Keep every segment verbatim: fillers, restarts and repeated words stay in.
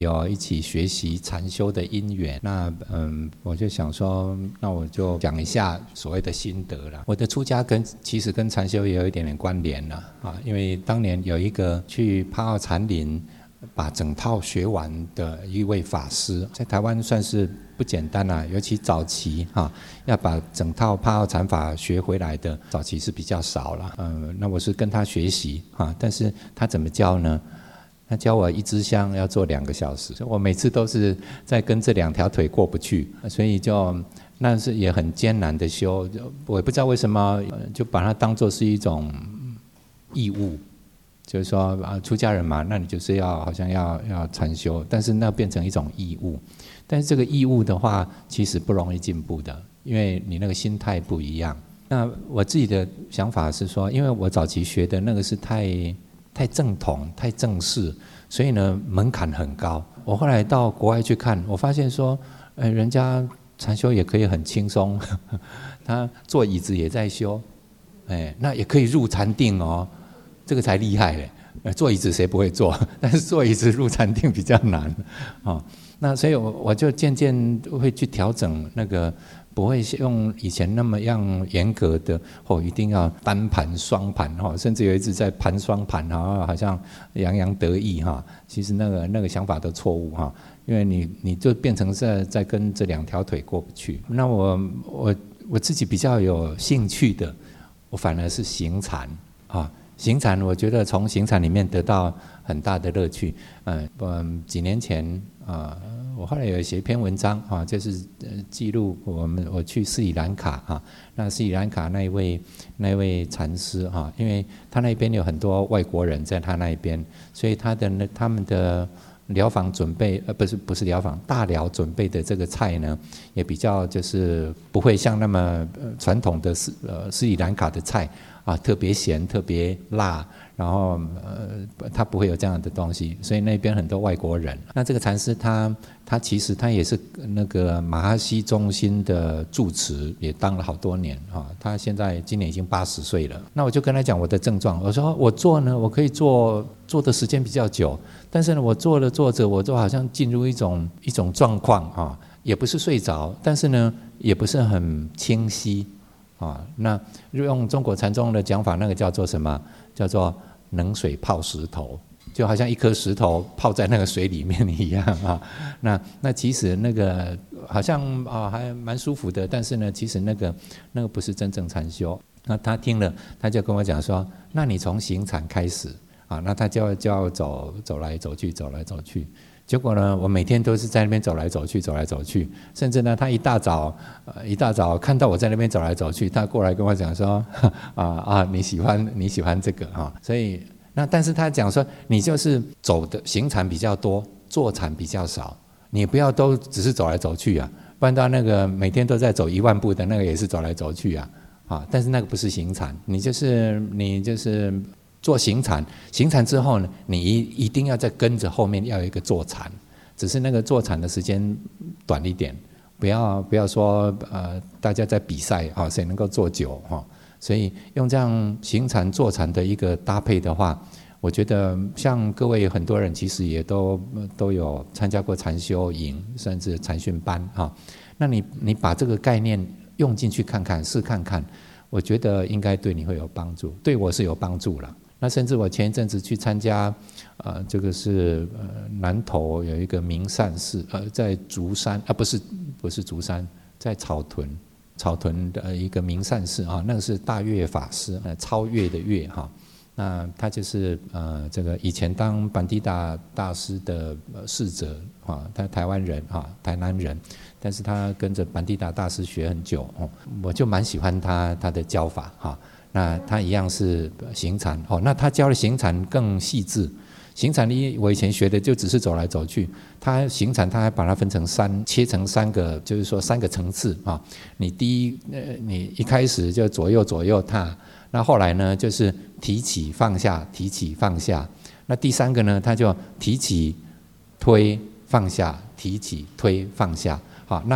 有一起学习禅修的因缘，那嗯，我就想说，那我就讲一下所谓的心得啦。我的出家跟其实跟禅修也有一点点关联啦啊，因为当年有一个去帕奥禅林把整套学完的一位法师，在台湾算是不简单啦，尤其早期哈、啊，要把整套帕奥禅法学回来的，早期是比较少啦。嗯，那我是跟他学习啊，但是他怎么教呢？他教我一支香要做两个小时，我每次都是在跟这两条腿过不去，所以就那是也很艰难的修。我也不知道为什么，就把它当作是一种义务，就是说啊，出家人嘛，那你就是要好像要要禅修，但是那变成一种义务。但是这个义务的话，其实不容易进步的，因为你那个心态不一样。那我自己的想法是说，因为我早期学的那个是太。太正统太正式，所以呢门槛很高。我后来到国外去看，我发现说呃，人家禅修也可以很轻松，呵呵，他坐椅子也在修，哎，那也可以入禅定哦，这个才厉害嘞。呃，坐椅子谁不会坐？但是坐椅子入禅定比较难哦。那所以我我就渐渐会去调整那个。不会用以前那么样严格的哦，一定要单盘双盘哈，甚至有一次在盘双盘哈，好像洋洋得意哈。其实那个那个想法都错误哈，因为你你就变成在在跟这两条腿过不去。那我我我自己比较有兴趣的，我反而是行禅啊，行禅我觉得从行禅里面得到很大的乐趣。嗯嗯，几年前啊。我后来有写一篇文章啊，就是呃记录我们我去斯里兰卡啊，那斯里兰卡那一位那一位禅师哈，因为他那边有很多外国人在他那边，所以他的那他们的疗房准备呃不是不是疗房大寮准备的这个菜呢，也比较就是不会像那么呃传统的斯呃斯里兰卡的菜啊，特别咸特别辣。然后呃，他不会有这样的东西，所以那边很多外国人。那这个禅师他他其实他也是那个马哈西中心的住持，也当了好多年啊。他现在今年已经八十岁了。那我就跟他讲我的症状，我说我做呢，我可以做做的时间比较久，但是呢，我做着做着，我就好像进入一种一种状况啊，也不是睡着，但是呢，也不是很清晰啊。那用中国禅宗的讲法，那个叫做什么？叫做冷水泡石头，就好像一颗石头泡在那个水里面一样啊。那那其实那个好像啊还蛮舒服的，但是呢，其实那个那个不是真正禅修。那他听了，他就跟我讲说：“那你从行禅开始啊。”那他就就要走走来走去，走来走去。结果呢，我每天都是在那边走来走去，走来走去，甚至呢，他一大早，呃，一大早看到我在那边走来走去，他过来跟我讲说，啊啊，你喜欢你喜欢这个啊，所以那但是他讲说，你就是走的行禅比较多，坐禅比较少，你不要都只是走来走去啊，不然到那个每天都在走一万步的那个也是走来走去啊，啊，但是那个不是行禅，你就是你就是。做行禅，行禅之后呢，你一一定要再跟着后面要有一个坐禅，只是那个坐禅的时间短一点，不要不要说呃大家在比赛啊，谁能够坐久哈，所以用这样行禅坐禅的一个搭配的话，我觉得像各位很多人其实也都都有参加过禅修营，甚至禅训班哈，那你你把这个概念用进去看看，试看看，我觉得应该对你会有帮助，对我是有帮助了。那甚至我前一阵子去参加，呃，这个是呃南投有一个明善寺，呃，在竹山啊，不是不是竹山，在草屯，草屯的一个明善寺啊，那个是大越法师，呃，超越的越哈，那他就是呃这个以前当班迪达大师的呃侍者啊，他台湾人啊，台南人，但是他跟着班迪达大师学很久哦，我就蛮喜欢他他的教法哈。那他一样是行禅哦，那他教的行禅更细致。行禅呢，我以前学的就只是走来走去，他行禅他还把它分成三，切成三个，就是说三个层次啊。你第一，呃，你一开始就左右左右踏，那后来呢就是提起放下，提起放下。那第三个呢，他就提起推放下，提起推放下。好，那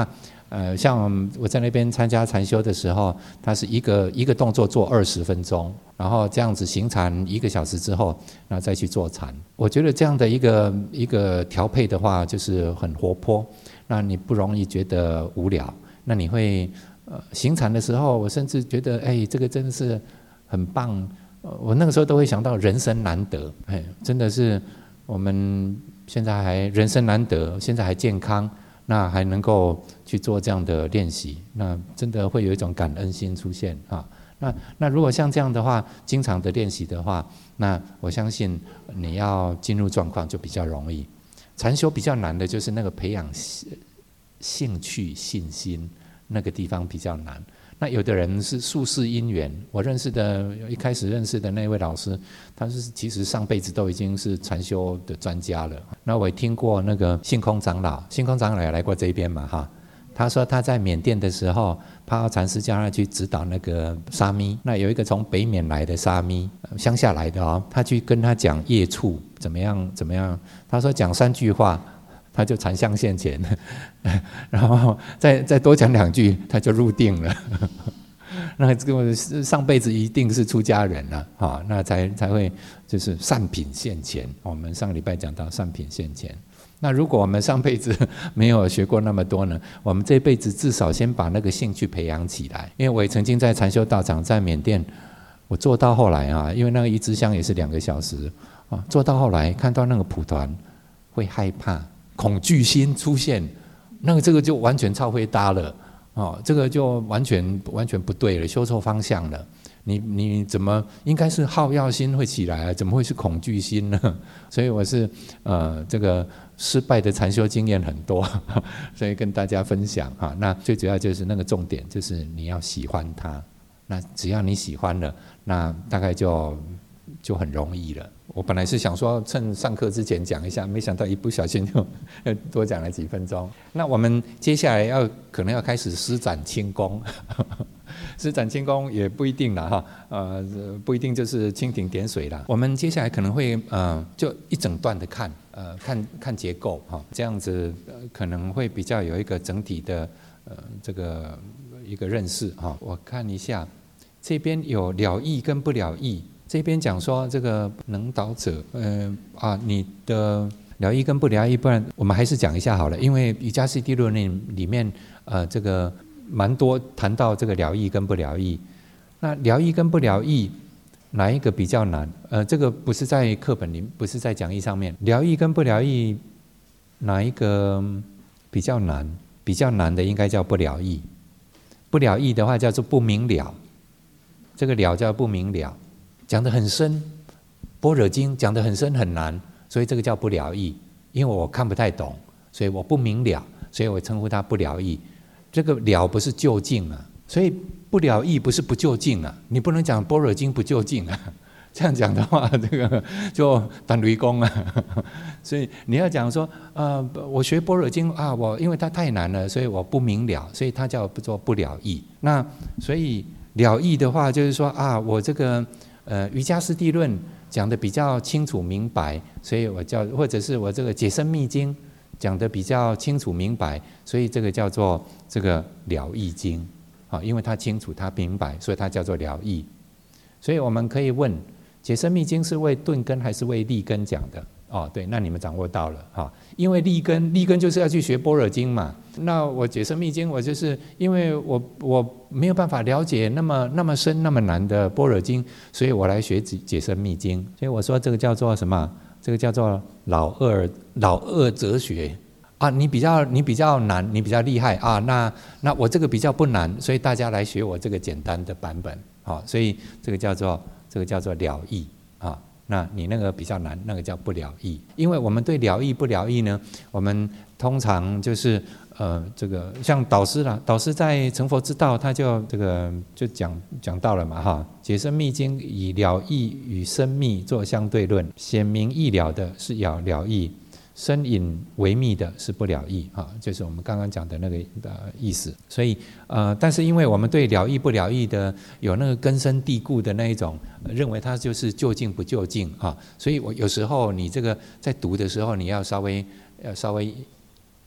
呃，像我在那边参加禅修的时候，他是一个一个动作做二十分钟，然后这样子行禅一个小时之后，然后再去做禅。我觉得这样的一个一个调配的话，就是很活泼，那你不容易觉得无聊。那你会呃行禅的时候，我甚至觉得，哎，这个真的是很棒。我那个时候都会想到人生难得，哎，真的是我们现在还人生难得，现在还健康，那还能够去做这样的练习，那真的会有一种感恩心出现啊。那那如果像这样的话，经常的练习的话，那我相信你要进入状况就比较容易。禅修比较难的就是那个培养兴趣、信心那个地方比较难。那有的人是宿世因缘，我认识的一开始认识的那位老师，他是其实上辈子都已经是禅修的专家了。那我也听过那个性空长老，性空长老也来过这边嘛哈。他说他在缅甸的时候，帕奥禅师叫他去指导那个沙弥，那有一个从北缅来的沙弥，乡下来的哦，他去跟他讲业处怎么样怎么样，他说讲三句话，他就禅相现前，然后再再多讲两句，他就入定了。那这个上辈子一定是出家人了啊，那才才会就是善品现前。我们上个礼拜讲到善品现前。那如果我们上辈子没有学过那么多呢，我们这辈子至少先把那个兴趣培养起来。因为我也曾经在禅修道场在缅甸，我做到后来啊，因为那个一支香也是两个小时啊，做到后来看到那个蒲团会害怕。恐惧心出现，那个这个就完全超会搭了哦，这个就完全完全不对了，修错方向了。你你怎么应该是好药心会起来啊？怎么会是恐惧心呢？所以我是呃这个失败的禅修经验很多，所以跟大家分享啊。那最主要就是那个重点，就是你要喜欢它。那只要你喜欢了，那大概就就很容易了。我本来是想说趁上课之前讲一下，没想到一不小心就多讲了几分钟。那我们接下来要可能要开始施展轻功，施展轻功也不一定啦哈，呃，不一定就是蜻蜓点水啦。我们接下来可能会呃就一整段的看，呃看看结构哈，这样子、呃、可能会比较有一个整体的呃这个一个认识哈。我看一下，这边有了义跟不了义。这边讲说这个能导者，呃啊，你的了义跟不了义，不然我们还是讲一下好了，因为瑜伽师地论里面，呃，这个蛮多谈到这个了义跟不了义。那了义跟不了义，哪一个比较难？呃，这个不是在课本里，不是在讲义上面。了义跟不了义，哪一个比较难？比较难的应该叫不了义。不了义的话叫做不明了，这个了叫不明了。讲得很深，般若经讲得很深很难，所以这个叫不了义。因为我看不太懂，所以我不明了，所以我称呼它不了义。这个了不是究竟啊，所以不了义不是不究竟啊，你不能讲般若经不究竟啊，这样讲的话，这个就单雷公啊。所以你要讲说，呃，我学般若经啊，我因为它太难了，所以我不明了，所以它叫做不了义。那所以了义的话，就是说啊，我这个。呃，瑜伽师地论讲的比较清楚明白，所以我叫，或者是我这个解深密经讲的比较清楚明白，所以这个叫做这个了义经，啊，因为它清楚它明白，所以它叫做了义。所以我们可以问，解深密经是为顿根还是为利根讲的？哦，对，那你们掌握到了哈，因为利根，利根就是要去学般若经嘛。那我解深密经，我就是因为我我没有办法了解那么那么深那么难的般若经，所以我来学解深密经。所以我说这个叫做什么？这个叫做老二老二哲学啊。你比较你比较难，你比较厉害啊。那那我这个比较不难，所以大家来学我这个简单的版本。好，所以这个叫做这个叫做了义啊。那你那个比较难，那个叫不了义。因为我们对了义不了义呢，我们通常就是呃，这个像导师啦，导师在成佛之道，他就这个就讲讲到了嘛哈。解深密经以了义与深密做相对论，显明易了的是了了义，深隐微密的是不了义啊，就是我们刚刚讲的那个的意思。所以呃，但是因为我们对了义不了义的有那个根深蒂固的那一种，认为它就是究竟不究竟啊，所以我有时候你这个在读的时候，你要稍微要稍微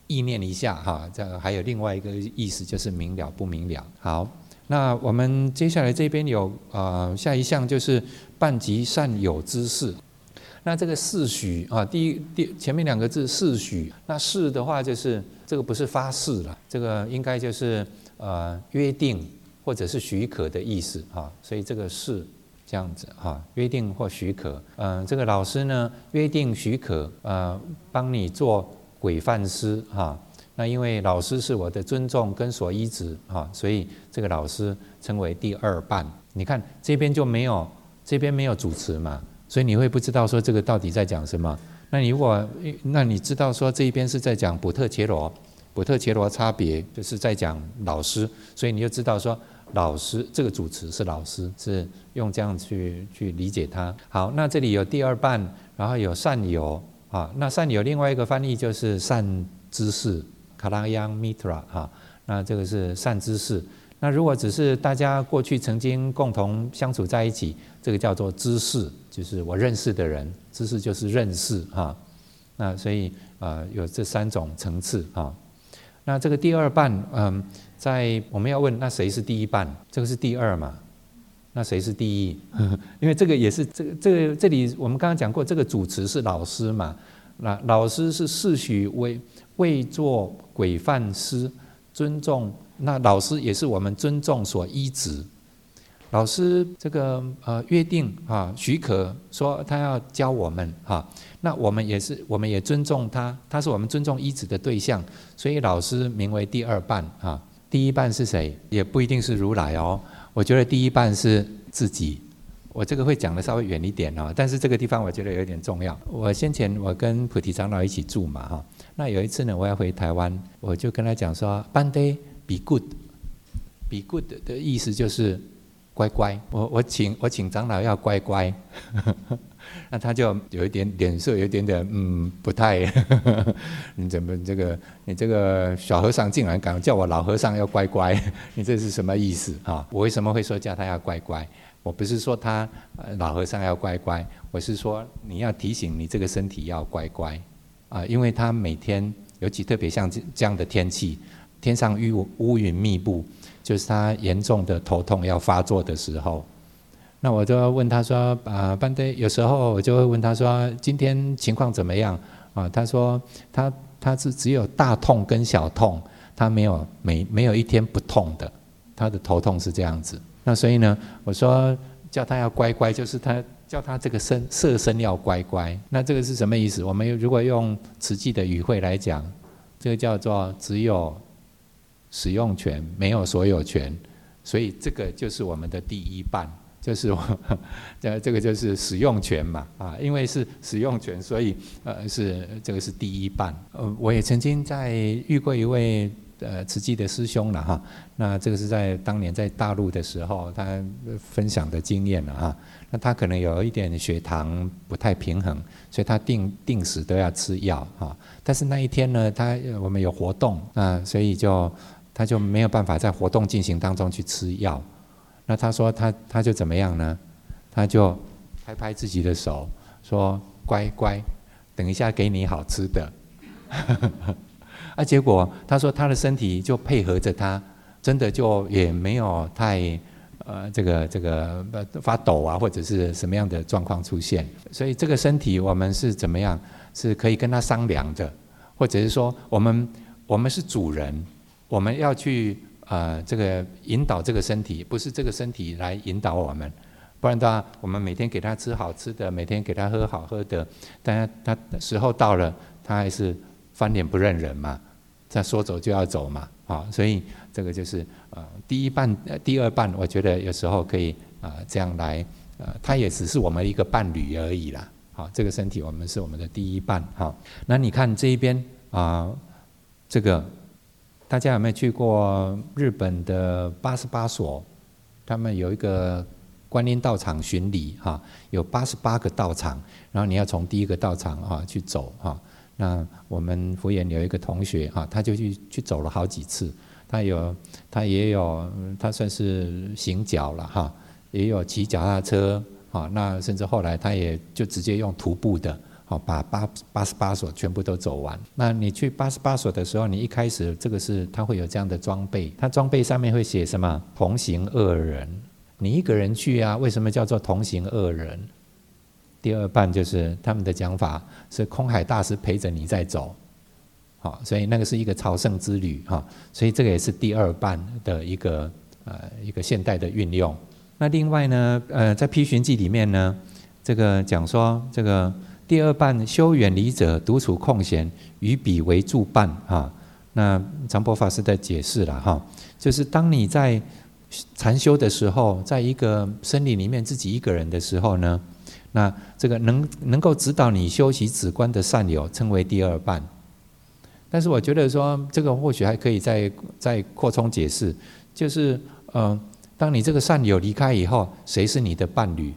意念一下哈，这还有另外一个意思就是明了不明了。好，那我们接下来这边有呃下一项就是半极善有之事。那这个誓许啊，第一第前面两个字誓许，那誓的话就是这个不是发誓了，这个应该就是呃约定或者是许可的意思哈，所以这个誓这样子哈，约定或许可，嗯、呃，这个老师呢约定许可呃帮你做轨范师哈。那因为老师是我的尊重跟所依止哈，所以这个老师称为第二伴。你看这边就没有，这边没有主词嘛，所以你会不知道说这个到底在讲什么。那你如果那你知道说这一边是在讲补特伽罗，补特伽罗差别就是在讲老师，所以你就知道说老师这个主词是老师，是用这样去去理解它。好，那这里有第二伴，然后有善友啊，那善友另外一个翻译就是善知识。卡拉央米特拉哈，那这个是善知识。那如果只是大家过去曾经共同相处在一起，这个叫做知识，就是我认识的人，知识就是认识哈。那所以呃有这三种层次哈。那这个第二伴，嗯，在我们要问那谁是第一伴？这个是第二嘛？那谁是第一？因为这个也是这个这个这里我们刚刚讲过，这个主词是老师嘛。那老师是誓许为为做轨范师，尊重。那老师也是我们尊重所依止。老师这个呃约定啊，许可说他要教我们哈，那我们也是，我们也尊重他，他是我们尊重依止的对象，所以老师名为第二伴啊。第一伴是谁？也不一定是如来哦。我觉得第一伴是自己。我这个会讲的稍微远一点哦，但是这个地方我觉得有点重要。我先前我跟菩提长老一起住嘛哈，那有一次呢，我要回台湾，我就跟他讲说 ，Bande be good，be good 的意思就是乖乖。我我请我请长老要乖乖，那他就有一点脸色有一点点嗯不太，你怎么这个你这个小和尚竟然敢叫我老和尚要乖乖，你这是什么意思啊？我为什么会说叫他要乖乖？我不是说他老和尚要乖乖，我是说你要提醒你这个身体要乖乖啊，因为他每天，尤其特别像这样的天气，天上乌乌云密布，就是他严重的头痛要发作的时候，那我就要问他说啊，班队有时候我就会问他说今天情况怎么样啊？他说他他是只有大痛跟小痛，他没有没没有一天不痛的，他的头痛是这样子。那所以呢，我说叫他要乖乖，就是他叫他这个身色身要乖乖。那这个是什么意思？我们如果用慈济的语汇来讲，这个叫做只有使用权，没有所有权。所以这个就是我们的第一伴，就是我这这个就是使用权嘛啊，因为是使用权，所以呃是这个是第一伴。呃，我也曾经在遇过一位。呃，慈济的师兄了哈，那这个是在当年在大陆的时候，他分享的经验了哈。那他可能有一点血糖不太平衡，所以他定定时都要吃药哈。但是那一天呢，他我们有活动啊，所以就他就没有办法在活动进行当中去吃药。那他说他他就怎么样呢？他就拍拍自己的手，说乖乖，等一下给你好吃的。啊，结果他说他的身体就配合着他，真的就也没有太呃这个这个发抖啊，或者是什么样的状况出现。所以这个身体我们是怎么样，是可以跟他商量的，或者是说我们我们是主人，我们要去呃这个引导这个身体，不是这个身体来引导我们。不然的话，我们每天给他吃好吃的，每天给他喝好喝的，但他他时候到了，他还是翻脸不认人嘛。他说走就要走嘛，啊，所以这个就是呃第一伴、第二伴，我觉得有时候可以啊、呃、这样来，呃，他也只是我们一个伴侣而已啦，好，这个身体我们是我们的第一伴，好，那你看这一边啊、呃，这个大家有没有去过日本的八十八所？他们有一个观音道场巡礼哈，有八十八个道场，然后你要从第一个道场啊去走哈。那我们福研有一个同学哈，他就去去走了好几次，他有他也有他算是行脚了哈，也有骑脚踏车啊，那甚至后来他也就直接用徒步的好，把八八十八所全部都走完。那你去八十八所的时候，你一开始这个是它会有这样的装备，它装备上面会写什么？同行二人。你一个人去啊，为什么叫做同行二人？第二半就是他们的讲法是空海大师陪着你在走，好，所以那个是一个朝圣之旅哈，所以这个也是第二半的一个呃一个现代的运用。那另外呢，呃，在批寻记里面呢，这个讲说这个。第二半修远离者，独处空闲，与彼为助伴啊。那常婆法师的解释了哈，就是当你在禅修的时候，在一个森林里面自己一个人的时候呢，那这个能能够指导你修习止观的善友，称为第二伴。但是我觉得说，这个或许还可以再再扩充解释，就是呃，当你这个善友离开以后，谁是你的伴侣？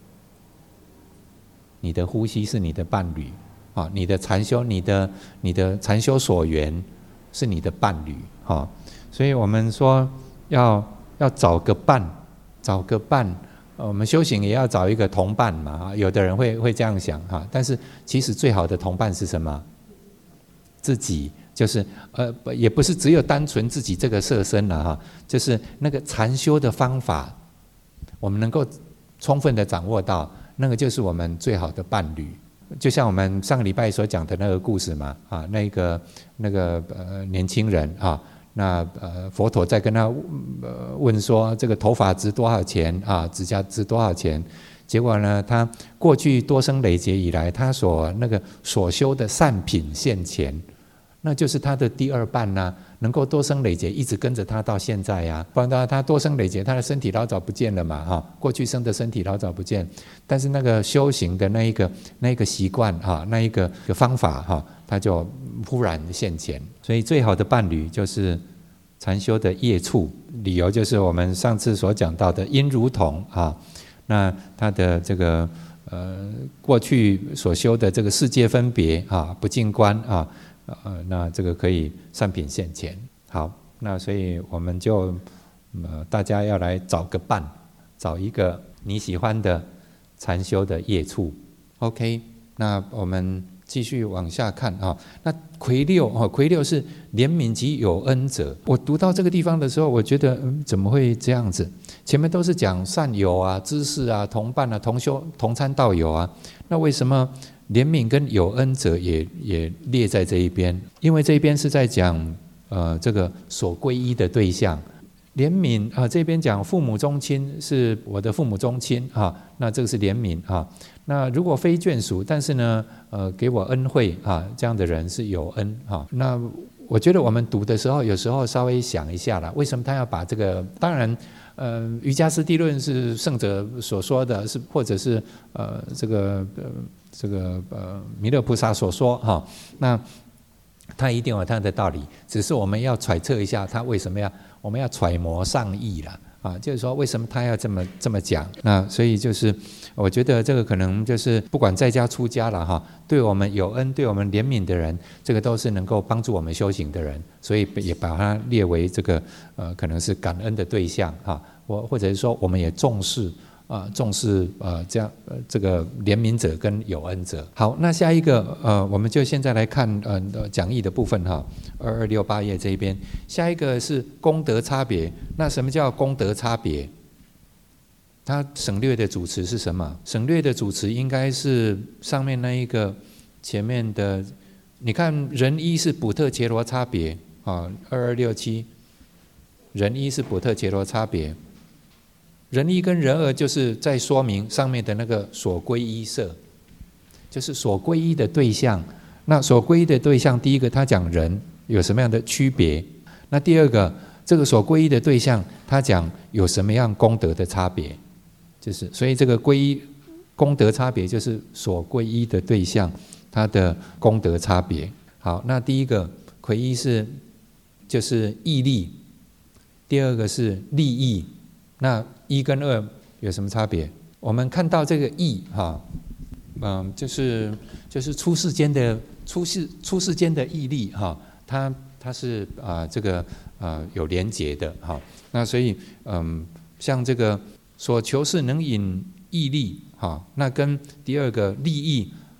你的呼吸是你的伴侣，啊，你的禅修，你的你的禅修所缘是你的伴侣，哈，所以我们说要要找个伴，找个伴，我们修行也要找一个同伴嘛，有的人会会这样想哈，但是其实最好的同伴是什么？自己，就是呃，也不是只有单纯自己这个色身了哈，就是那个禅修的方法，我们能够充分的掌握到。那个就是我们最好的伴侣，就像我们上个礼拜所讲的那个故事嘛，啊，那个那个呃年轻人啊，那呃佛陀在跟他呃问说，这个头发值多少钱啊，指甲值多少钱？结果呢，他过去多生累劫以来，他所那个所修的善品现前，那就是他的第二伴呐、啊。能够多生累劫一直跟着他到现在呀、啊，不然的话他多生累劫，他的身体老早不见了嘛，哈，过去生的身体老早不见，但是那个修行的那一个那一个习惯哈，那一个方法哈，他就忽然现前。所以最好的伴侣就是禅修的业处，理由就是我们上次所讲到的因如同啊，那他的这个呃过去所修的这个世界分别啊，不净观啊。呃，那这个可以善品现前。好，那所以我们就呃大家要来找个伴，找一个你喜欢的禅修的业处。OK， 那我们继续往下看啊。那魁六啊，魁六是怜悯及有恩者。我读到这个地方的时候，我觉得嗯，怎么会这样子？前面都是讲善友啊、知识啊、同伴啊、同修、同参道友啊，那为什么？怜悯跟有恩者也也列在这一边，因为这一边是在讲呃这个所皈依的对象。怜悯啊、呃，这边讲父母宗亲是我的父母宗亲啊，那这个是怜悯啊。那如果非眷属，但是呢呃给我恩惠啊，这样的人是有恩啊。那我觉得我们读的时候，有时候稍微想一下啦，为什么他要把这个？当然。呃，瑜伽师地论是圣者所说的是，或者是呃这个呃这个呃弥勒菩萨所说哈、哦，那他一定有他的道理，只是我们要揣测一下他为什么要，我们要揣摩上意啦啊，就是说为什么他要这么这么讲？那所以就是我觉得这个可能就是不管在家出家了哈，对我们有恩、对我们怜悯的人，这个都是能够帮助我们修行的人，所以也把它列为这个呃可能是感恩的对象哈，或或者是说我们也重视啊、呃、重视呃这样呃这个怜悯者跟有恩者。好，那下一个呃我们就现在来看呃讲义的部分哈，二二六八页这一边，下一个是功德差别。那什么叫功德差别？它省略的主词是什么？省略的主词应该是上面那一个前面的，你看人一是补特伽罗差别啊，二二六七，人一是补特伽罗差别，人一跟人二就是在说明上面的那个所皈依色，就是所皈依的对象。那所皈依的对象，第一个他讲人有什么样的区别，那第二个这个所皈依的对象，他讲有什么样功德的差别。就是所以这个皈依功德差别就是所皈依的对象它的功德差别。好，那第一个皈依是就是义利，第二个是利益。那一跟二有什么差别？我们看到这个义哈，嗯，就是就是出世间的出世出世间的义利哈，它它是啊、呃、这个啊、呃、有连结的哈。那所以嗯，像这个。所求是能引义利，哈，那跟第二个利益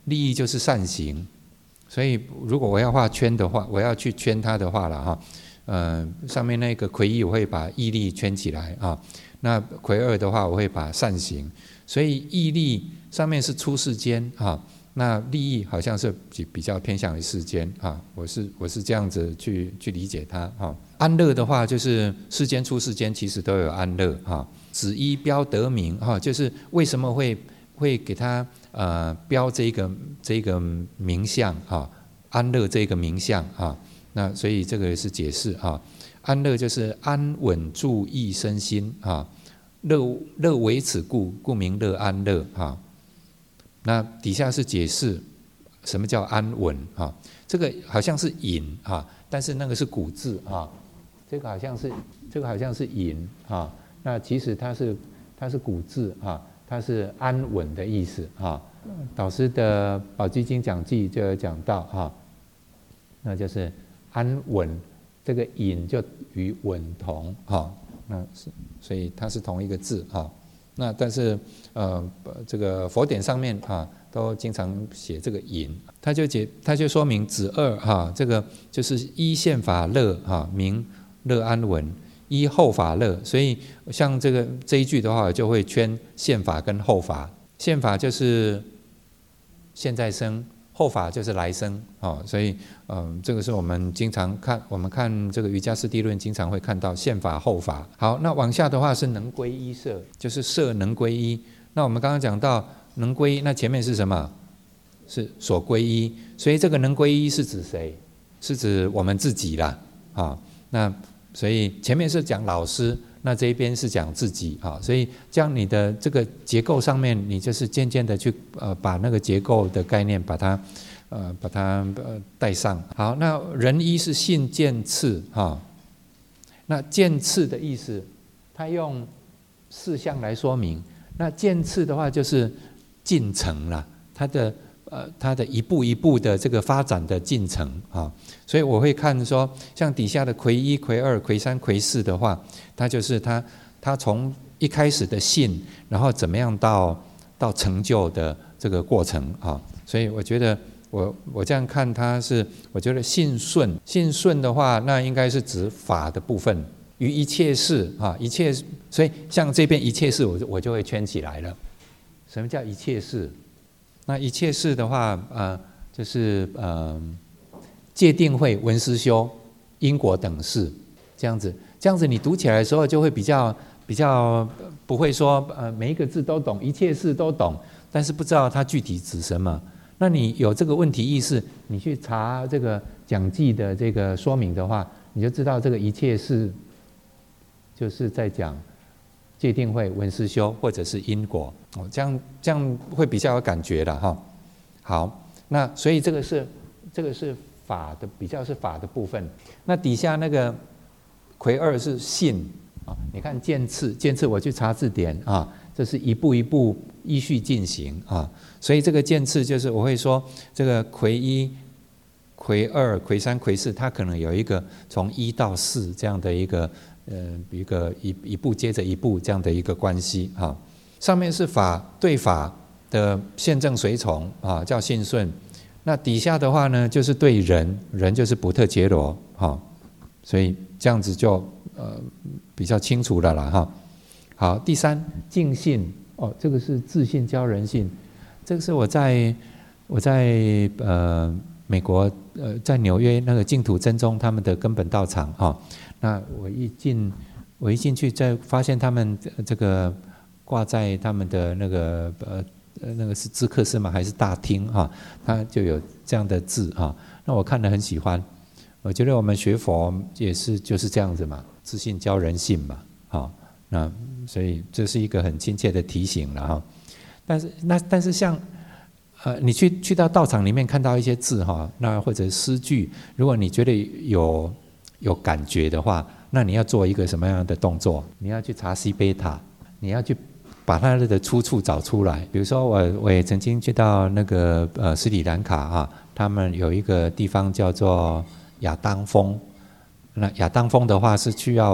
利益就是善行，所以如果我要画圈的话，我要去圈它的话了哈，呃，上面那个癸一我会把义利圈起来啊，那癸二的话我会把善行，所以义利上面是出世间啊，那利益好像是比较偏向于世间啊，我是我是这样子去去理解它啊。安乐的话就是世间出世间其实都有安乐啊，子一标得名啊，就是为什么会会给他呃标这个这个名相啊，安乐这个名相啊，那所以这个是解释啊，安乐就是安稳住意身心啊，乐乐为此故，故名乐安乐啊。那底下是解释什么叫安稳啊，这个好像是隐啊，但是那个是古字啊，这个好像是这个好像是隐啊，那其实它是它是古字啊。它是安稳的意思啊，导师的宝积经讲记就有讲到啊，那就是安稳，这个隐就与稳同啊，那是所以它是同一个字啊。那但是呃这个佛典上面啊都经常写这个隐，他就解他就说明子二哈，这个就是依宪法乐哈，名乐安稳。依后法乐，所以像这个这一句的话，就会圈宪法跟后法。宪法就是现在生，后法就是来生，哦，所以嗯，这个是我们经常看，我们看这个瑜伽师地论，经常会看到宪法后法。好，那往下的话是能归依摄，就是摄能归依。那我们刚刚讲到能归依，那前面是什么？是所归依，所以这个能归依是指谁？是指我们自己啦，啊，那。所以前面是讲老师，那这一边是讲自己啊，所以这样你的这个结构上面，你就是渐渐的去呃把那个结构的概念把它呃把它呃带上。好，那人一是信见次哈，那见次的意思，他用四项来说明。那见次的话就是进程啦，它的。呃，它的一步一步的这个发展的进程啊，所以我会看说，像底下的癸一、癸二、癸三、癸四的话，它就是它它从一开始的信，然后怎么样到到成就的这个过程啊，所以我觉得我我这样看它是，我觉得信顺信顺的话，那应该是指法的部分，于一切事啊，一切，所以像这边一切事，我我就会圈起来了。什么叫一切事？那一切事的话，呃，就是呃，戒定慧、闻思修、因果等事，这样子，这样子你读起来的时候就会比较比较不会说呃每一个字都懂，一切事都懂，但是不知道它具体指什么。那你有这个问题意识，你去查这个讲记的这个说明的话，你就知道这个一切事就是在讲戒定慧、闻思修或者是因果。哦，这样这样会比较有感觉了哈。好，那所以这个是这个是法的比较是法的部分。那底下那个癸二是信啊，你看见次见次，我去查字典啊，这是一步一步依序进行啊。所以这个见次就是我会说这个癸一、癸二、癸三、癸四，它可能有一个从一到四这样的一个呃一个一一步接着一步这样的一个关系啊。上面是法对法的现正随从啊，叫信顺。那底下的话呢，就是对人，人就是不特杰罗哈，所以这样子就呃比较清楚了啦哈。好，第三净信哦，这个是自信教人信，这个是我在我在呃美国呃在纽约那个净土真宗他们的根本道场哈。那我一进我一进去，再发现他们这个。挂在他们的那个呃那个是知客室吗？还是大厅啊？它就有这样的字啊。那我看了很喜欢。我觉得我们学佛也是就是这样子嘛，自信教人信嘛，啊，那所以这是一个很亲切的提醒了哈。但是那但是像呃你去去到道场里面看到一些字哈，那或者诗句，如果你觉得有有感觉的话，那你要做一个什么样的动作？你要去查西贝塔，你要去。把它的出处找出来，比如说我我也曾经去到那个呃斯里兰卡啊，他们有一个地方叫做亚当峰，那亚当峰的话是需要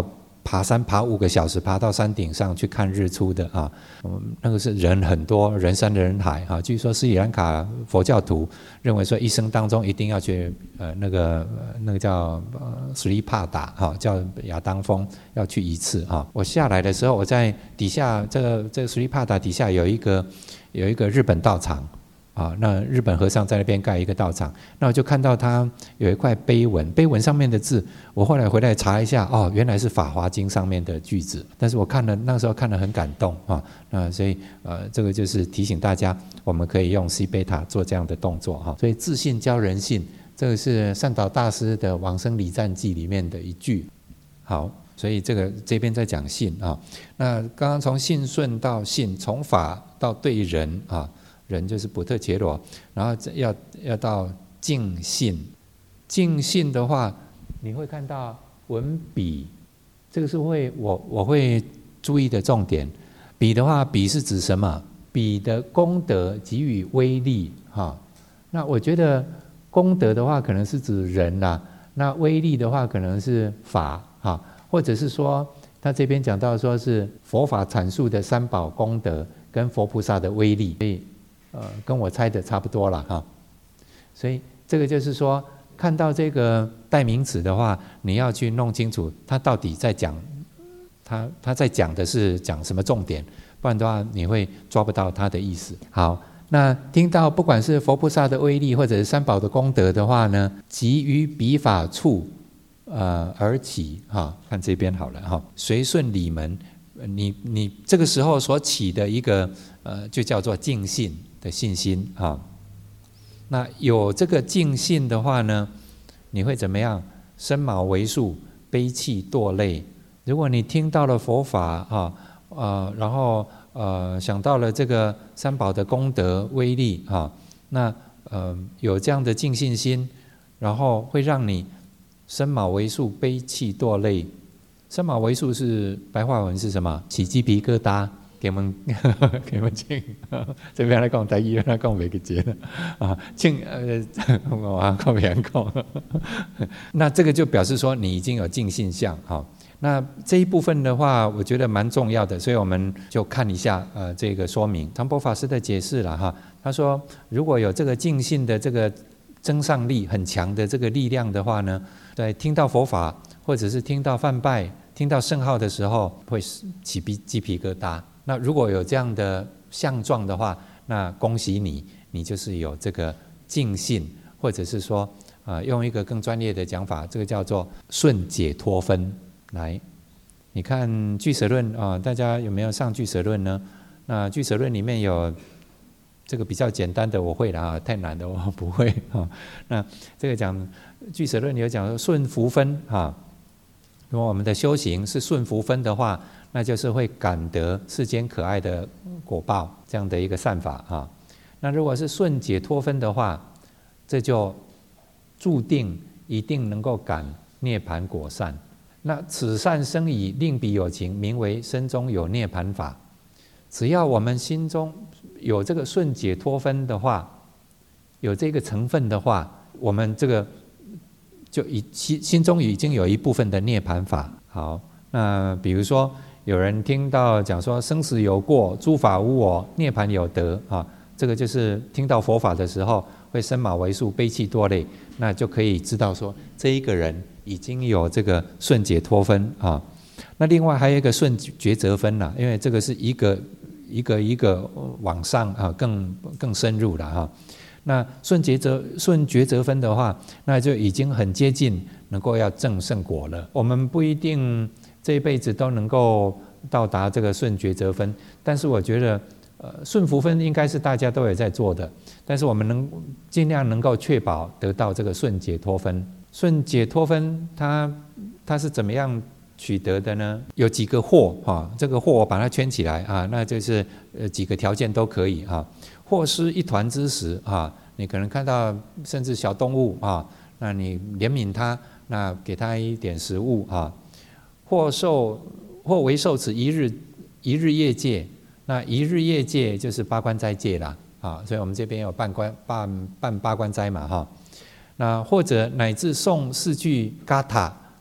爬山爬五个小时，爬到山顶上去看日出的啊。嗯，那个是人很多，人山人海啊。据说斯里兰卡佛教徒认为说，一生当中一定要去呃那个那个叫呃斯里帕达哈，叫亚当峰，要去一次啊。我下来的时候，我在底下这个这个斯里帕达底下有一个有一个日本道场。啊，那日本和尚在那边盖一个道场，那我就看到他有一块碑文，碑文上面的字，我后来回来查一下，哦，原来是《法华经》上面的句子，但是我看了那时候看了很感动啊，那所以呃，这个就是提醒大家，我们可以用西贝塔做这样的动作哈。所以自信教人信，这个是善导大师的《往生礼赞记》里面的一句。好，所以这个这边在讲信啊，那刚刚从信顺到信，从法到对人啊。人就是补特伽罗，然后要要到净信，净信的话，你会看到文比，这个是会我我会注意的重点。比的话，比是指什么？比的功德给予威力哈。那我觉得功德的话，可能是指人啦；那威力的话，可能是法哈，或者是说他这边讲到说是佛法阐述的三宝功德跟佛菩萨的威力，所以。呃，跟我猜的差不多了哈，所以这个就是说，看到这个代名词的话，你要去弄清楚他到底在讲，他他在讲的是讲什么重点，不然的话你会抓不到他的意思。好，那听到不管是佛菩萨的威力或者是三宝的功德的话呢，即于彼法处，呃而起哈，看这边好了哈，随顺理门，你你这个时候所起的一个呃，就叫做净信。的信心啊，那有这个净信的话呢，你会怎么样？身毛为束，悲泣堕泪。如果你听到了佛法啊，呃，然后呃想到了这个三宝的功德威力啊，那呃有这样的净信心，然后会让你身毛为束，悲泣堕泪。身毛为束是白话文是什么？起鸡皮疙瘩。给我们给我们请，这边来讲台语，来讲袂记节了啊，请呃，我啊讲别人讲，那这个就表示说你已经有净信相哈。那这一部分的话，我觉得蛮重要的，所以我们就看一下呃这个说明，常波法师的解释了哈。他说，如果有这个净信的这个增上力很强的这个力量的话呢，在听到佛法或者是听到梵拜、听到圣号的时候，会起鸡皮疙瘩。那如果有这样的相状的话，那恭喜你，你就是有这个净信，或者是说，啊、呃，用一个更专业的讲法，这个叫做顺解脱分。来，你看俱舍论啊、呃，大家有没有上俱舍论呢？那俱舍论里面有这个比较简单的，我会了啊，太难的我不会啊。那这个讲俱舍论有讲说顺福分啊，如果我们的修行是顺福分的话，那就是会感得世间可爱的果报这样的一个善法啊。那如果是顺解脱分的话，这就注定一定能够感涅槃果善。那此善生已，令彼有情，名为身中有涅槃法。只要我们心中有这个顺解脱分的话，有这个成分的话，我们这个就已心心中已经有一部分的涅槃法。好，那比如说。有人听到讲说生死有过，诸法无我，涅槃有得啊，这个就是听到佛法的时候会身毛为束，悲泣堕泪，那就可以知道说这一个人已经有这个顺解脱分啊。那另外还有一个顺抉择分啦、啊，因为这个是一个一个一个往上啊，更更深入了哈、啊。那顺抉择顺抉择分的话，那就已经很接近能够要证圣果了。我们不一定。这一辈子都能够到达这个顺抉择分，但是我觉得，呃，顺福分应该是大家都有在做的，但是我们能尽量能够确保得到这个顺解脱分。顺解脱分它它是怎么样取得的呢？有几个或哈，这个或我把它圈起来啊，那就是呃几个条件都可以啊。或施一团之时啊，你可能看到甚至小动物啊，那你怜悯它，那给它一点食物啊。或受或为受此一日一日业戒，那一日业戒就是八关斋戒啦，啊，所以我们这边有办关办办八关斋嘛哈。那或者乃至诵四句嘎塔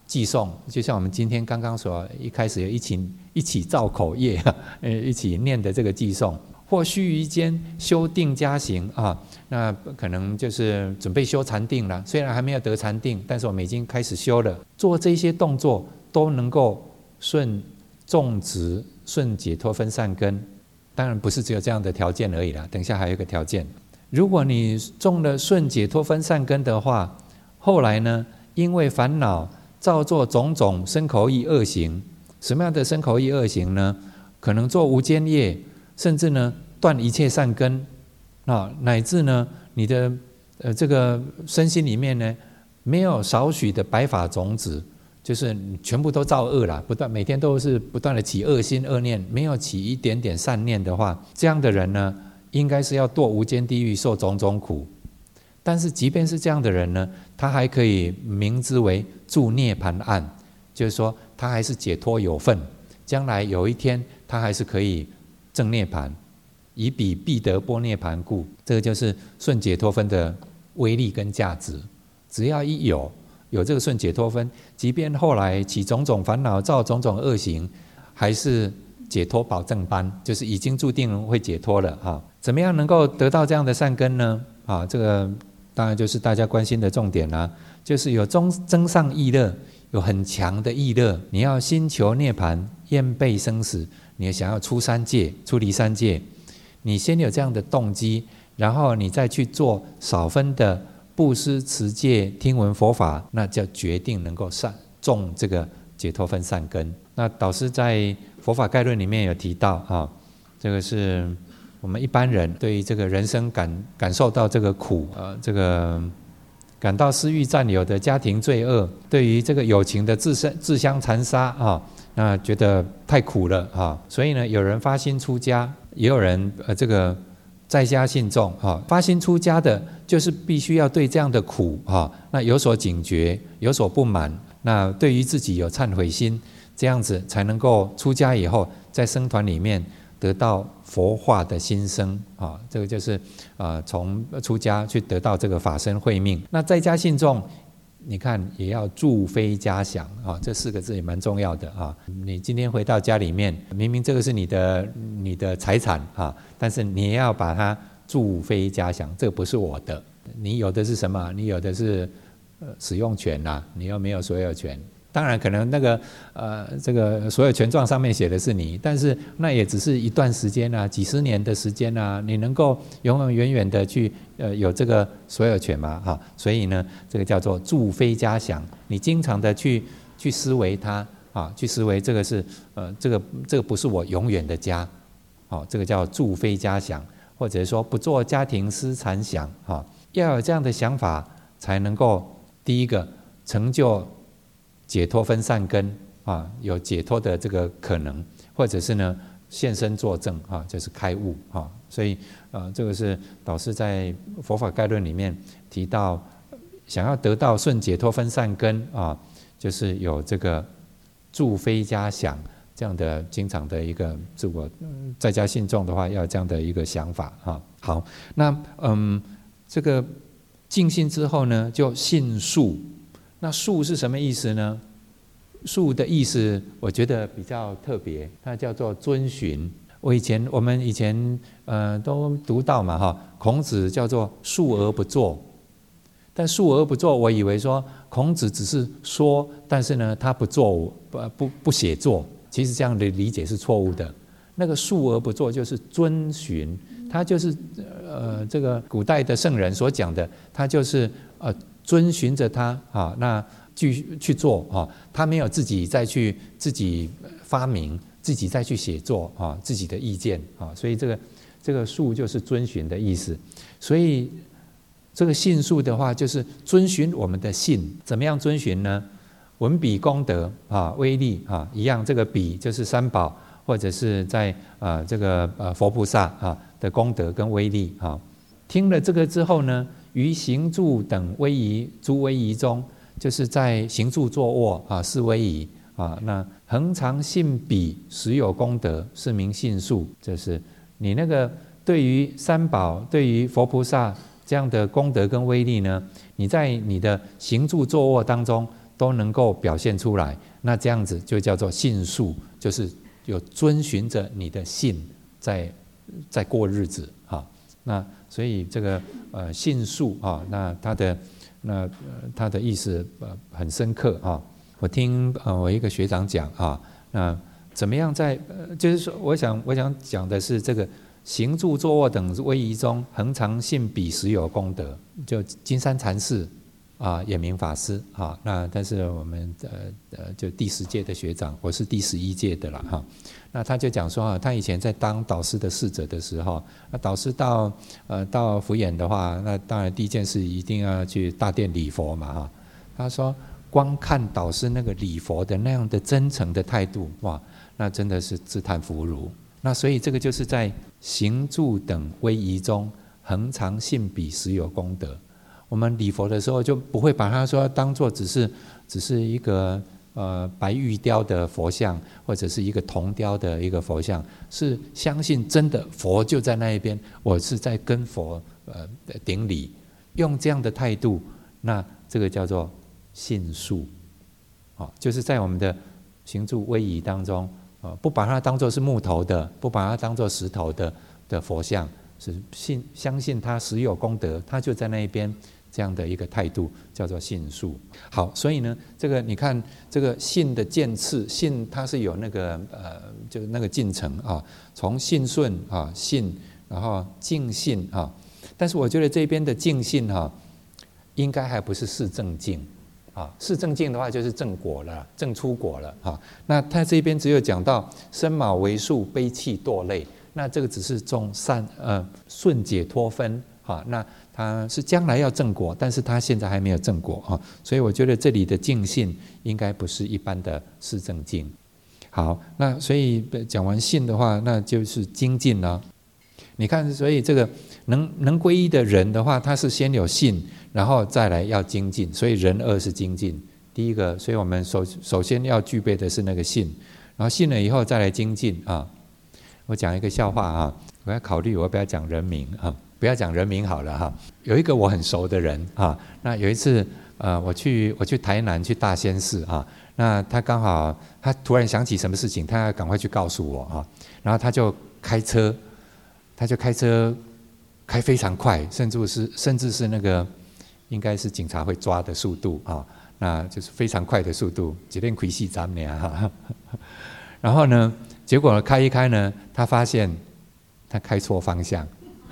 寄送，就像我们今天刚刚所一开始有一起一起造口业，呃，一起念的这个寄送，或须臾间修定加行啊，那可能就是准备修禅定了，虽然还没有得禅定，但是我们已经开始修了，做这些动作都能够顺种植、顺解脱分散根。当然不是只有这样的条件而已啦，等一下还有一个条件，如果你种了顺解脱分散根的话，后来呢，因为烦恼造作种种身口意恶行，什么样的身口意恶行呢？可能做无间业，甚至呢断一切善根，啊，乃至呢你的呃这个身心里面呢没有少许的白法种子，就是全部都造恶啦，不断每天都是不断的起恶心恶念，没有起一点点善念的话，这样的人呢，应该是要堕无间地狱，受种种苦。但是即便是这样的人呢，他还可以名之为住涅槃岸，就是说他还是解脱有份，将来有一天他还是可以证涅槃，以彼必得般涅槃故。这个就是顺解脱分的威力跟价值。只要一有有这个顺解脱分，即便后来起种种烦恼，造种种恶行，还是解脱保证班，就是已经注定会解脱了啊。怎么样能够得到这样的善根呢？啊，这个当然就是大家关心的重点啦、啊，就是有增增上意乐，有很强的意乐。你要心求涅槃，厌背生死，你想要出三界，出离三界，你先有这样的动机，然后你再去做少分的布施、持戒、听闻佛法，那叫决定能够善种这个解脱分善根。那导师在佛法概论里面有提到啊，这个是我们一般人对于这个人生感感受到这个苦，呃，这个感到私欲占有的家庭罪恶，对于这个友情的自身自相残杀啊，那觉得太苦了啊，所以呢，有人发心出家，也有人呃这个在家信众啊，发心出家的，就是必须要对这样的苦啊，那有所警觉，有所不满，那对于自己有忏悔心，这样子才能够出家以后，在僧团里面得到佛化的心生啊，这个就是呃从出家去得到这个法身慧命。那在家信众，你看也要住非家想啊，这四个字也蛮重要的啊。你今天回到家里面，明明这个是你的你的财产啊，但是你也要把它住非家想，这个不是我的。你有的是什么？你有的是呃使用权啦、啊，你又没有所有权。当然，可能那个呃，这个所有权状上面写的是你，但是那也只是一段时间啊，几十年的时间啊，你能够永永远远的去呃有这个所有权吗？哈、啊，所以呢，这个叫做住非家想，你经常的去去思维它啊，去思维这个是呃这个这个不是我永远的家，好、啊，这个叫住非家想，或者说不做家庭私产想，哈、啊，要有这样的想法，才能够第一个成就解脱分散根啊，有解脱的这个可能，或者是呢现身作证啊，就是开悟啊。所以呃，这个是导师在佛法概论里面提到，想要得到顺解脱分散根啊，就是有这个住非家想这样的经常的一个自我在家信众的话，要有这样的一个想法啊。好，那嗯，这个尽信之后呢，就信述。那述是什么意思呢？述的意思我觉得比较特别，它叫做遵循。我以前我们以前呃都读到嘛哈，孔子叫做述而不作，但述而不作，我以为说孔子只是说，但是呢他不做，不不不写作，其实这样的理解是错误的。那个述而不作就是遵循，他就是呃这个古代的圣人所讲的，他就是呃。遵循着他啊，那去去做啊，他没有自己再去自己发明，自己再去写作啊，自己的意见啊，所以这个这个述就是遵循的意思。所以这个信述的话，就是遵循我们的信，怎么样遵循呢？文笔功德啊，威力啊，一样。这个笔就是三宝，或者是在啊这个呃佛菩萨啊的功德跟威力啊。听了这个之后呢，于行住等威仪诸威仪中，就是在行住坐卧啊是威仪啊，那恒常信彼实有功德，是名信述。就是你那个对于三宝、对于佛菩萨这样的功德跟威力呢，你在你的行住坐卧当中都能够表现出来，那这样子就叫做信术，就是有遵循着你的信在在过日子啊。那所以这个呃信术啊，那它的那、呃、它的意思呃很深刻啊。我听呃我一个学长讲啊，那怎么样在呃就是说，我想我想讲的是这个行住坐卧等威仪中，恒常信彼实有功德。就金山禅师啊，眼明法师啊，那但是我们呃呃就第十届的学长，我是第十一届的了哈。那他就讲说啊，他以前在当导师的侍者的时候，那导师到呃到福演的话，那当然第一件事一定要去大殿礼佛嘛哈。他说光看导师那个礼佛的那样的真诚的态度，哇，那真的是自叹弗如。那所以这个就是在行住等威仪中，恒常信彼实有功德。我们礼佛的时候就不会把它说当作只是只是一个呃白玉雕的佛像，或者是一个铜雕的一个佛像，是相信真的佛就在那一边，我是在跟佛呃顶礼，用这样的态度，那这个叫做信术，哦，就是在我们的行住威仪当中。呃，不把它当作是木头的，不把它当作石头的的佛像，是信相信它实有功德，它就在那一边，这样的一个态度叫做信术。好，所以呢，这个你看这个信的渐次，信它是有那个呃，就是那个进程啊，从信顺啊信，然后净信啊，但是我觉得这边的净信哈、啊，应该还不是是正净。啊，是正净的话就是正果了，正出果了啊。那他这边只有讲到生卯为数，悲泣堕泪，那这个只是种善呃顺解脱分啊。那他是将来要正果，但是他现在还没有正果啊。所以我觉得这里的净信应该不是一般的是正净。好，那所以讲完信的话，那就是精进了。你看，所以这个能能皈依的人的话，他是先有信，然后再来要精进，所以人二是精进。第一个，所以我们首首先要具备的是那个信，然后信了以后再来精进啊。我讲一个笑话啊，我要考虑我要不要讲人名啊，不要讲人名好了哈。有一个我很熟的人啊，那有一次呃我去我去台南去大仙寺啊，那他刚好他突然想起什么事情，他要赶快去告诉我啊，然后他就开车。他就开车开非常快，甚至是甚至是那个应该是警察会抓的速度啊，那就是非常快的速度，一连开四站呢。然后呢，结果开一开呢，他发现他开错方向，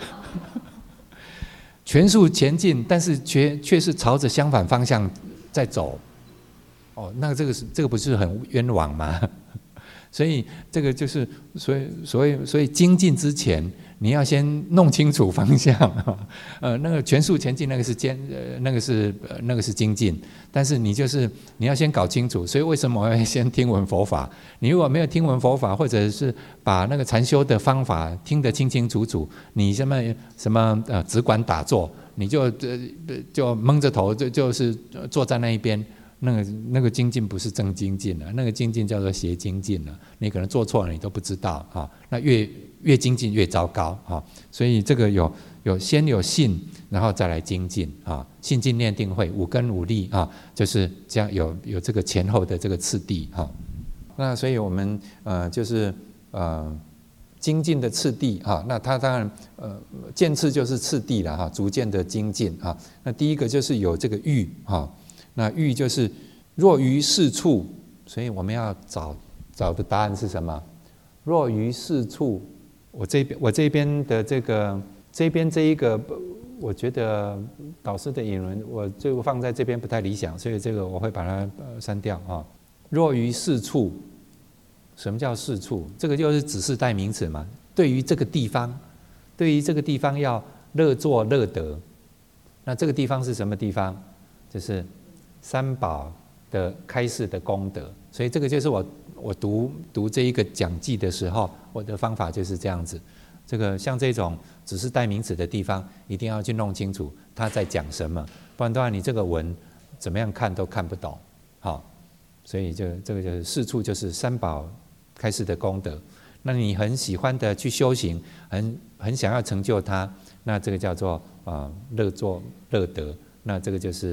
全速前进，但是却却是朝着相反方向在走。哦，那这个是这个不是很冤枉吗？所以这个就是所以所以所以精进之前，你要先弄清楚方向，呃，那个全速前进那个是坚，呃，那个是、呃、那个是精进，但是你就是你要先搞清楚。所以为什么我要先听闻佛法？你如果没有听闻佛法，或者是把那个禅修的方法听得清清楚楚，你什么什么呃只管打坐，你就呃就蒙着头就就是坐在那一边。那个那个精进不是正精进了，那个精进叫做邪精进了。你可能做错了，你都不知道啊。那越越精进越糟糕啊。所以这个有有先有信，然后再来精进啊。信进念定慧，五根五力啊，就是这样有有这个前后的这个次第哈。那所以我们呃就是呃精进的次第啊。那它当然呃渐次就是次第了哈，逐渐的精进啊。那第一个就是有这个欲啊。那欲就是若于是处，所以我们要找找的答案是什么？若于是处，我这边我这边的这个这边这一个，我觉得导师的引文我就放在这边不太理想，所以这个我会把它删掉啊。若于是处，什么叫是处？这个就是指示代名词嘛。对于这个地方，对于这个地方要乐作乐得，那这个地方是什么地方？就是三宝的开示的功德，所以这个就是我我读读这一个讲记的时候，我的方法就是这样子。这个像这种只是代名词的地方，一定要去弄清楚他在讲什么，不然的话你这个文怎么样看都看不懂。好，所以这这个就是四处就是三宝开示的功德。那你很喜欢的去修行，很很想要成就它，那这个叫做啊乐作乐得，那这个就是。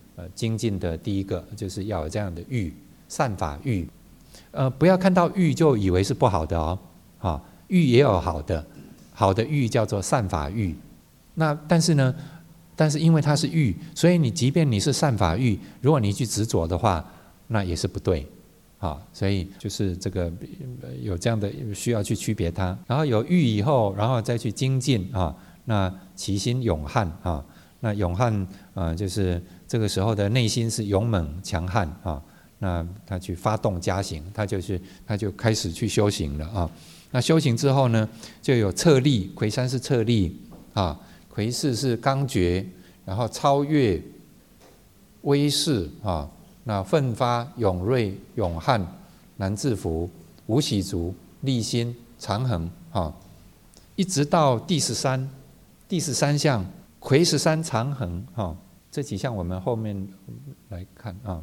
呃精进的第一个，就是要有这样的欲，善法欲。呃，不要看到欲就以为是不好的哦，啊，欲也有好的，好的欲叫做善法欲。那但是呢，但是因为它是欲，所以你即便你是善法欲，如果你去执着的话，那也是不对。啊，所以就是这个有这样的需要去区别它，然后有欲以后，然后再去精进啊。那其心勇悍啊，那勇悍啊，就是这个时候的内心是勇猛强悍啊。那他去发动加行，他就是他就开始去修行了啊。那修行之后呢，就有策力，魁山是策力啊，魁四是刚决，然后超越威势啊。那奋发、勇锐、勇悍、难制服、无喜足、立心、长恒啊，一直到第十三，第十三项魁十三长恒啊，这几项我们后面来看啊。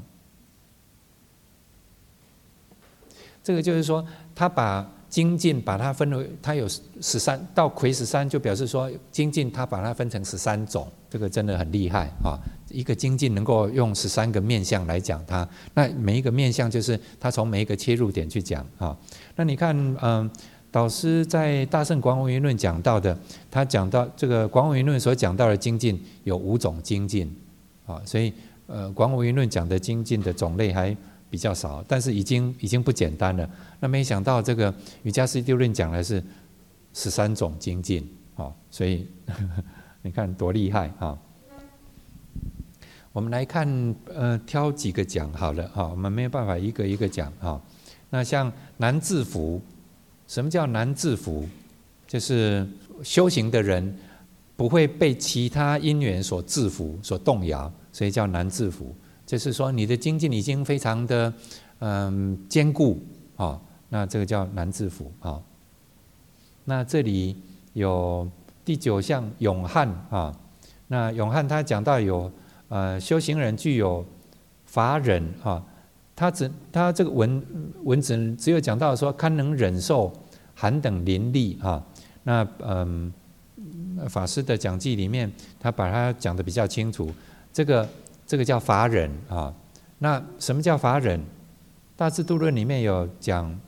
这个就是说，他把精进把它分为，它有十三到魁十三，就表示说精进他把它分成十三种，这个真的很厉害啊！一个精进能够用十三个面向来讲它，那每一个面向就是他从每一个切入点去讲啊。那你看，嗯，导师在《大乘广无云论》讲到的，他讲到这个广无云论所讲到的精进有五种精进啊，所以呃，广无云论讲的精进的种类还比较少，但是已经已经不简单了。那没想到这个瑜伽师地论讲的是十三种精进啊，所以呵呵你看多厉害啊！我们来看，呃，挑几个讲好了啊，我们没有办法一个一个讲啊。那像难制服，什么叫难制服？就是修行的人不会被其他因缘所制服、所动摇，所以叫难制服。就是说，你的精进已经非常的嗯坚固啊，那这个叫难制服啊。那这里有第九项勇悍啊，那勇悍他讲到有呃修行人具有法忍啊，他只他这个文文字只有讲到说堪能忍受寒等淋漓啊，那嗯法师的讲记里面他把它讲得比较清楚，这个这个叫法忍啊。那什么叫法忍？大智度论里面有讲。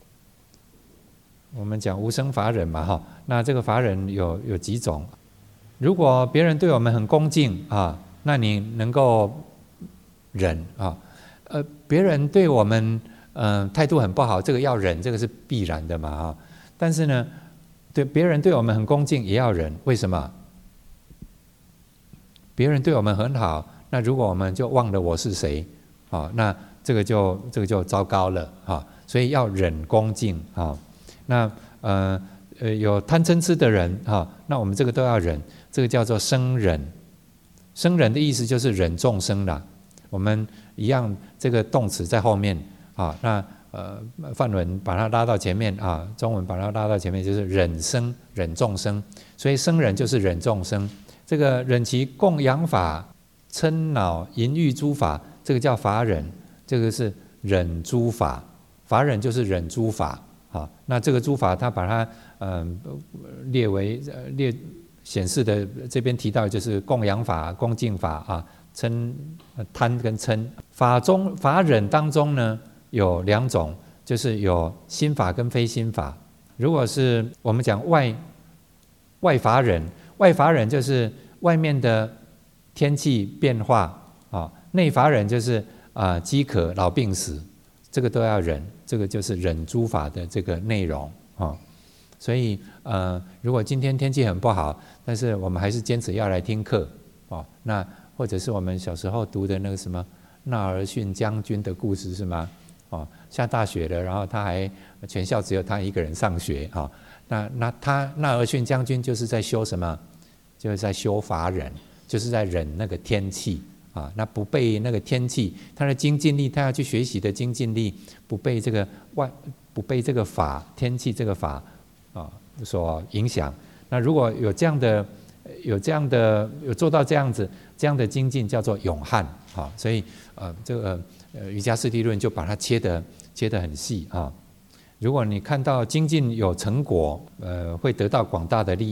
我们讲无生法忍嘛，哈，那这个法忍有有几种？如果别人对我们很恭敬啊，那你能够忍啊，呃，别人对我们嗯、呃、态度很不好，这个要忍，这个是必然的嘛，哈。但是呢，对别人对我们很恭敬也要忍，为什么？别人对我们很好，那如果我们就忘了我是谁啊，那这个就这个就糟糕了啊，所以要忍恭敬啊。那呃呃有贪嗔痴的人哈、啊，那我们这个都要忍，这个叫做生忍。生忍的意思就是忍众生啦。我们一样，这个动词在后面啊，那呃梵文把它拉到前面啊，中文把它拉到前面，就是忍生忍众生。所以生忍就是忍众生。这个忍其供养法、嗔恼淫欲诸法，这个叫法忍，这个是忍诸法。法忍就是忍诸法。啊，那这个诸法，它把它嗯、呃、列为呃列显示的这边提到就是供养法、恭敬法啊，嗔贪跟嗔法中法忍当中呢有两种，就是有心法跟非心法。如果是我们讲外外法忍，外法忍就是外面的天气变化啊，内法忍就是啊饥渴、老病死，这个都要忍。这个就是忍诸法的这个内容啊，所以呃，如果今天天气很不好，但是我们还是坚持要来听课哦，那或者是我们小时候读的那个什么纳尔逊将军的故事是吗？哦，下大雪了，然后他还全校只有他一个人上学啊，那那他纳尔逊将军就是在修什么？就是在修法忍，就是在忍那个天气。啊，那不被那个天气，他的精进力，他要去学习的精进力，不被这个外，不被这个法天气这个法啊所影响。那如果有这样的，有这样的，有做到这样子，这样的精进叫做勇悍啊。所以呃，这个呃瑜伽师地论就把它切得切得很细啊。如果你看到精进有成果，呃，会得到广大的利益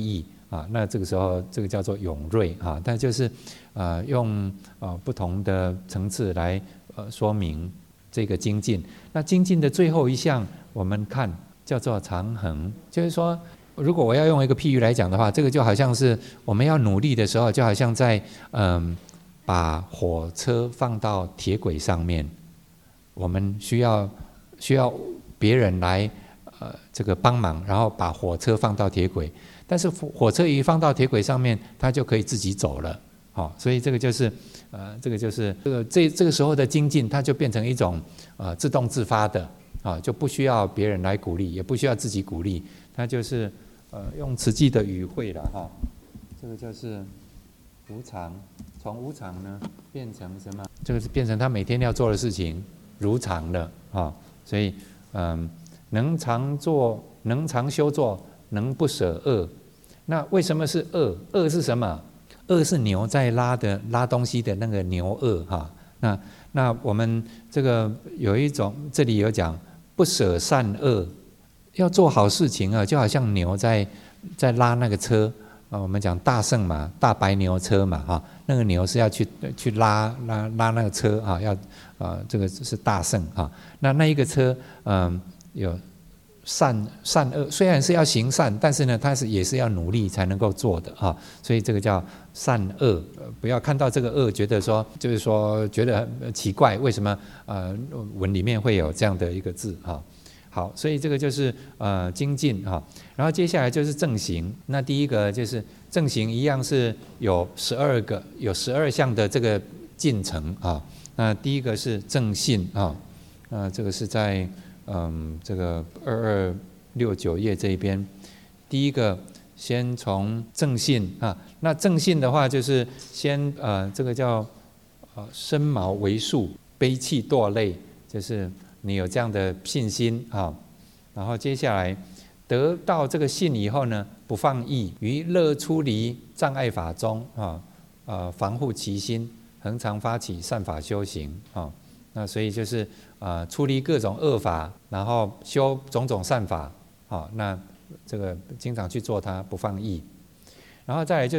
啊，那这个时候这个叫做勇锐啊，但就是呃用呃不同的层次来呃说明这个精进。那精进的最后一项，我们看叫做长恒，就是说，如果我要用一个譬喻来讲的话，这个就好像是我们要努力的时候，就好像在嗯把火车放到铁轨上面，我们需要需要别人来呃这个帮忙，然后把火车放到铁轨。但是火车一放到铁轨上面，它就可以自己走了，好、哦，所以这个就是呃这个就是这个这这个时候的精进，它就变成一种呃自动自发的啊、哦，就不需要别人来鼓励，也不需要自己鼓励，它就是呃用慈济的语汇了哈、哦，这个就是无常，从无常呢变成什么？这个是变成他每天要做的事情如常了啊、哦，所以嗯、呃、能常做，能常修做。能不舍恶，那为什么是恶？恶是什么？恶是牛在拉的拉东西的那个牛恶哈。那那我们这个有一种，这里有讲不舍善恶，要做好事情啊，就好像牛在在拉那个车啊。我们讲大圣嘛，大白牛车嘛哈，那个牛是要去去拉拉拉那个车啊，要啊这个是大圣啊。那那一个车嗯有。善善恶虽然是要行善，但是呢，它是也是要努力才能够做的啊，所以这个叫善恶。不要看到这个恶，觉得说就是说觉得奇怪，为什么呃文里面会有这样的一个字啊？好，所以这个就是呃精进啊，然后接下来就是正行。那第一个就是正行，一样是有十二个，有十二项的这个进程啊。那第一个是正信啊，那这个是在。嗯，这个二二六九页这一边，第一个先从正信啊，那正信的话就是先呃，这个叫呃身毛为树，悲泣堕泪，就是你有这样的信心啊，然后接下来得到这个信以后呢，不放逸，于乐出离障碍法中啊，呃防护其心，恒常发起善法修行啊。那所以就是啊、呃，出离各种恶法，然后修种种善法，好、哦，那这个经常去做它，不放逸。然后再来就是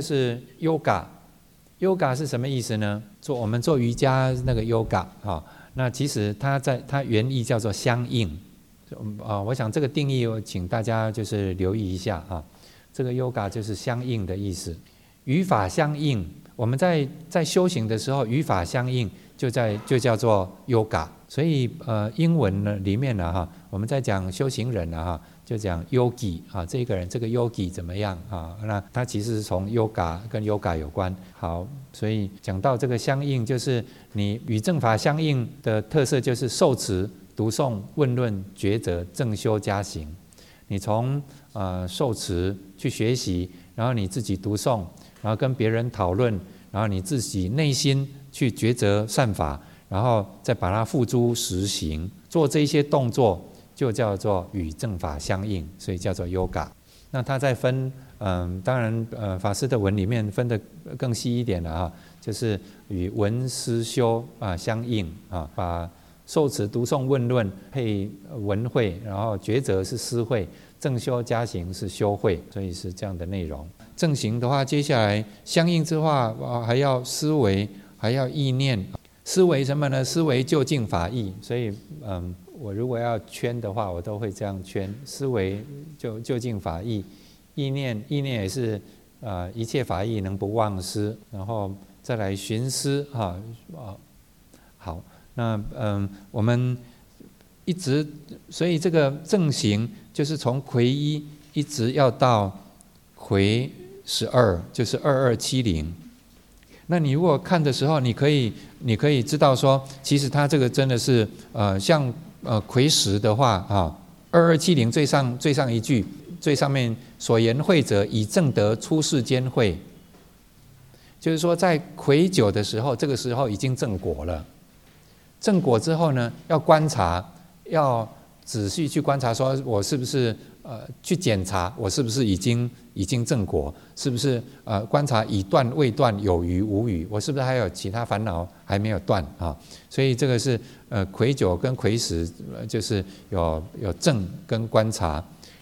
yoga，yoga 是什么意思呢？做我们做瑜伽那个 yoga 啊、哦，那其实它在它原意叫做相应，啊、呃，我想这个定义我请大家就是留意一下啊，这个 yoga 就是相应的意思，与法相应。我们在在修行的时候，与法相应。就在就叫做 yoga， 所以呃英文呢里面呢哈，我们在讲修行人呢哈，就讲 yogi 啊，这个人这个 yogi 怎么样啊？那他其实是从 yoga 跟 yoga 有关。好，所以讲到这个相应，就是你与正法相应的特色，就是受持、读诵、问论、抉择、正修加行。你从呃受持去学习，然后你自己读诵，然后跟别人讨论，然后你自己内心。去抉择善法，然后再把它付诸实行，做这些动作就叫做与正法相应，所以叫做 yoga。那它再分，嗯，当然，呃，法师的文里面分得更细一点了啊，就是与闻思修啊相应啊，把受持、读诵、问论配闻会，然后抉择是思会，正修加行是修会，所以是这样的内容。正行的话，接下来相应之话，还要思维。还要意念，思维什么呢？思维究竟法义。所以，嗯，我如果要圈的话，我都会这样圈：思维就究竟法义，意念意念也是，呃，一切法义能不忘失，然后再来寻思哈啊。好，那嗯，我们一直，所以这个正行就是从癸一一直要到癸十二，就是二二七零。那你如果看的时候，你可以你可以知道说，其实它这个真的是呃，像呃癸时的话啊，二二七零最上最上一句最上面所言会者以正德出世间会，就是说在癸九的时候，这个时候已经正果了。正果之后呢，要观察，要仔细去观察，说我是不是呃去检查我是不是已经已经正果，是不是呃观察已断未断，有余无余，我是不是还有其他烦恼还没有断啊？所以这个是呃癸九跟癸时，就是有有正跟观察。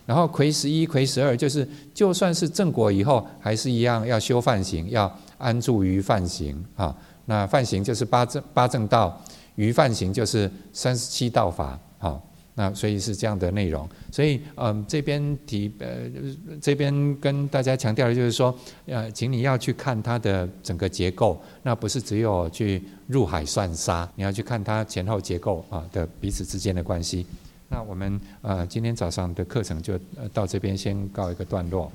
然后癸十一、癸十二，就是就算是正果以后，还是一样要修梵行，要安住于梵行啊。那梵行就是八正八正道，于梵行就是三十七道法，好。那所以是这样的内容，所以嗯，这边提呃这边跟大家强调的就是说，呃，请你要去看它的整个结构，那不是只有去入海算沙，你要去看它前后结构啊的彼此之间的关系。那我们呃今天早上的课程就到这边先告一个段落。